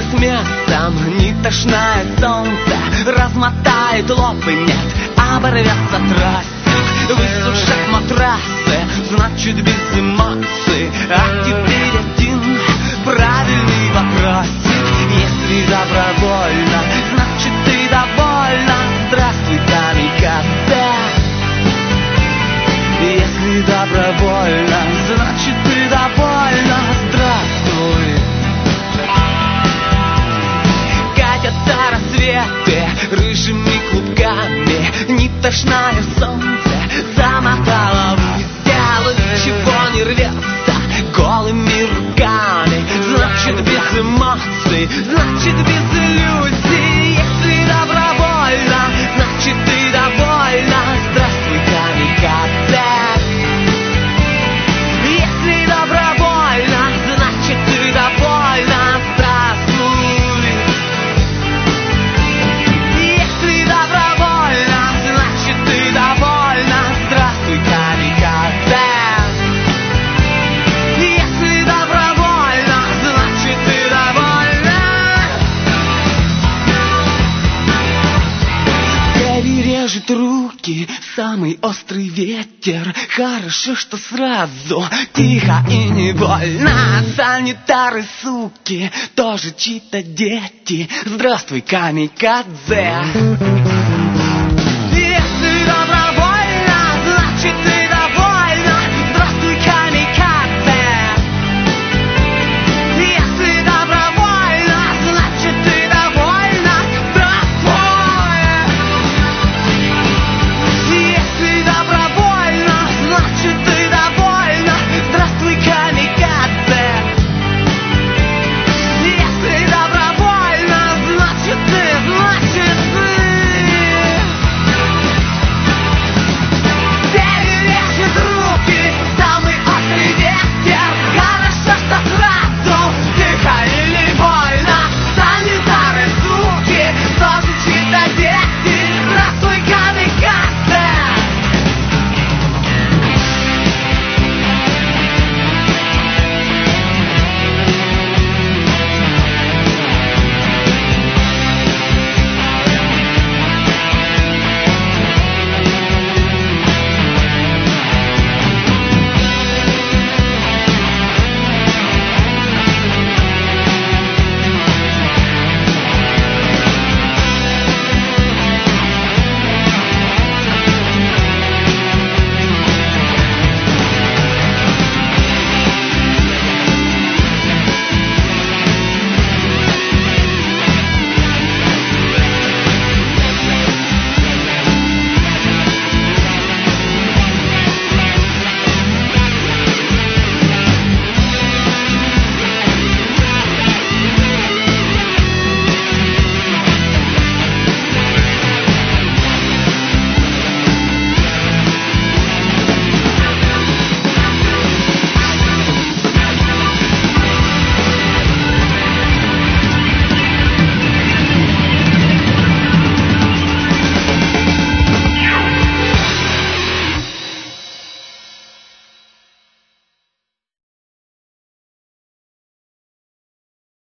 с местом, не тошное солнце размотает лоб и нет, оборвется трассик, высушат матрасы, значит без эмоций. А теперь один правильный вопросик: если добровольно, значит ты довольна. Здравствуй, камикадзе. Если добровольно, значит ты довольна. Здравствуй. Катятся рассветы рыжими клубками, не тошное солнце замотало вдаль. Ничего не рвется голыми руками, значит без эмоций, значит без иллюзий. Если добровольно, значит ты довольна. Здравствуй, камикадзе. Если добровольно, значит ты довольна. Здравствуй. Если добровольно, значит ты довольна. Здравствуй, камикадзе. Если добровольно, значит ты довольна. Режет руки самый острый ветер. Хорошо, что сразу тихо и не больно. Санитары, суки, тоже чьи-то дети. Здравствуй, камикадзе.